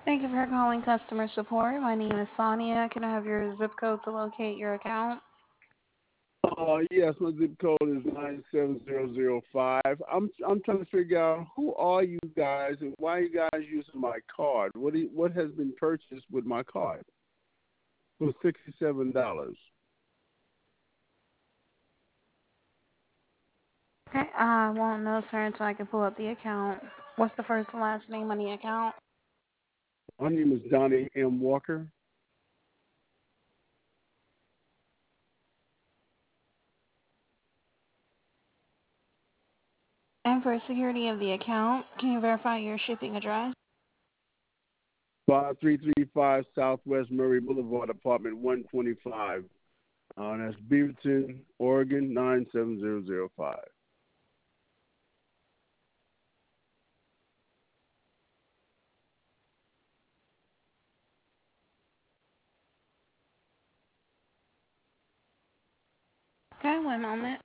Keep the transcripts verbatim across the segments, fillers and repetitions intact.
Thank you for calling customer support. My name is Sonia. Can I have your zip code to locate your account? Uh, yes, my zip code is nine seven zero zero five. I'm I'm trying to figure out who are you guys and why you guys using my card. What do you, what has been purchased with my card for sixty seven dollars? Okay, I won't know, sir, until I can pull up the account. What's the first and last name on the account? My name is Donnie M. Walker. And for security of the account, can you verify your shipping address? Five three three five Southwest Murray Boulevard, apartment one twenty five. Uh, that's Beaverton, Oregon nine seven zero zero five. Okay, one moment.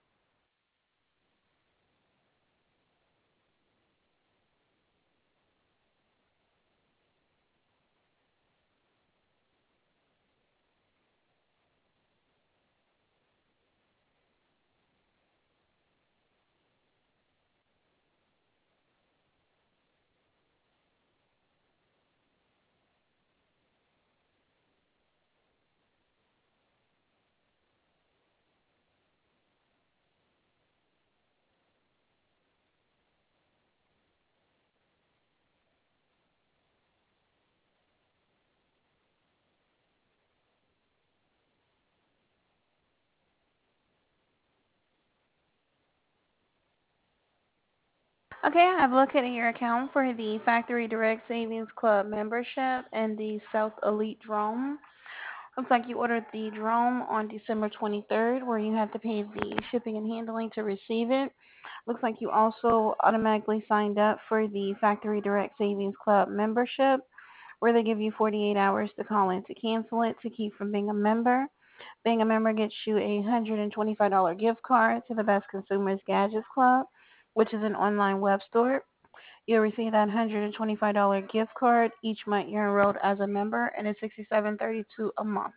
Okay, I've located your account for the Factory Direct Savings Club membership and the South Elite Drone. Looks like you ordered the drone on December twenty-third, where you had to pay the shipping and handling to receive it. Looks like you also automatically signed up for the Factory Direct Savings Club membership, where they give you forty-eight hours to call in to cancel it to keep from being a member. Being a member gets you a one hundred twenty-five dollars gift card to the Best Consumers Gadgets Club, which is an online web store. You'll receive that one hundred twenty-five dollars gift card each month you're enrolled as a member, and it's sixty-seven thirty-two a month.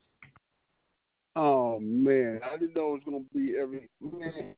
Oh man, I didn't know it was gonna be every man.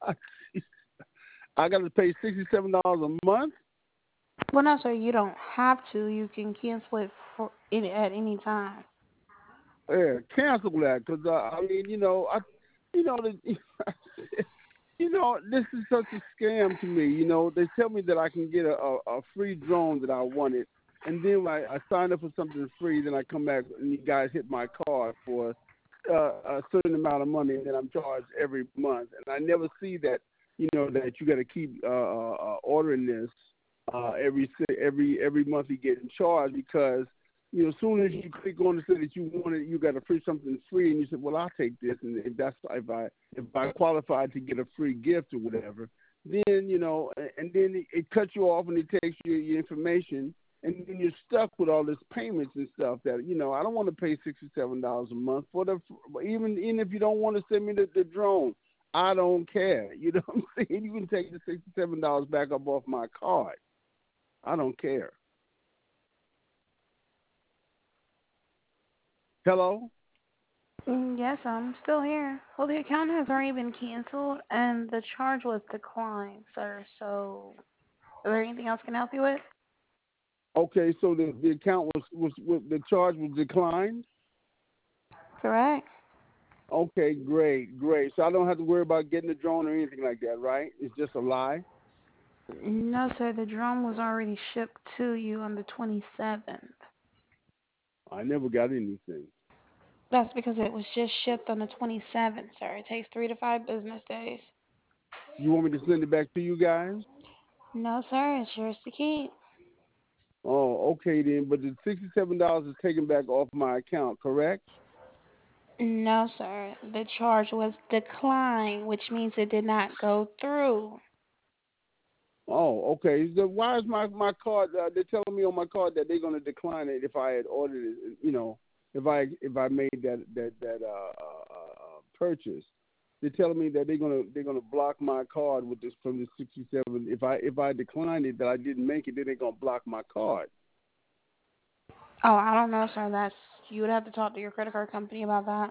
I got to pay sixty seven dollars a month. Well, no, sir, you don't have to. You can cancel it for any, at any time. Yeah, cancel that because uh, I mean, you know, I, you know, the, you know, this is such a scam to me. You know, they tell me that I can get a, a, a free drone that I wanted, and then when I, I sign up for something free, then I come back and you guys hit my card for uh, a certain amount of money, and then I'm charged every month, and I never see that. You know that you got to keep uh, uh, uh, ordering this uh, every every every month you get in charge because you know, as soon as you click on to say that you want it, you got to free something free, and you said, "Well, I'll take this." And if that's if I if I qualify to get a free gift or whatever, then you know, and then it, it cuts you off and it takes you your information, and then you're stuck with all this payments and stuff. That you know, I don't want to pay sixty seven dollars a month for the even even if you don't want to send me the, the drone. I don't care. You know what I'm saying? You can take the sixty seven dollars back up off my card. I don't care. Hello? Mm, yes, I'm still here. Well, the account has already been canceled, and the charge was declined, sir. So, is there anything else I can help you with? Okay, so the, the account was, was, was the charge was declined. Correct. Okay, great, great. So I don't have to worry about getting the drone or anything like that, right? It's just a lie. No, sir, the drone was already shipped to you on the twenty-seventh. I never got anything. That's because it was just shipped on the twenty-seventh, sir. It takes three to five business days. You want me to send it back to you guys? No, sir, it's yours to keep. Oh, okay then. But the sixty-seven dollars is taken back off my account, correct? No, sir. The charge was declined, which means it did not go through. Oh, okay. So why is my my card? Uh, they're telling me on my card that they're going to decline it if I had ordered it. You know, if I if I made that that that uh, uh, uh, purchase, they're telling me that they're gonna they're gonna block my card with this from the sixty seven. If I if I declined it that I didn't make it, then they're gonna block my card. Oh, I don't know, sir. That's you would have to talk to your credit card company about that.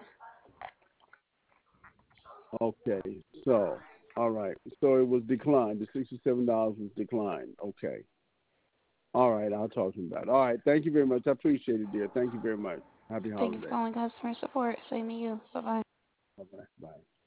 Okay, so all right, so it was declined. The sixty-seven dollars was declined. Okay, all right, I'll talk to him about it. All right, thank you very much. I appreciate it, dear. Thank you very much. Happy Thank you for holidays. calling customer support. Same to you. Bye bye. Bye bye. Bye.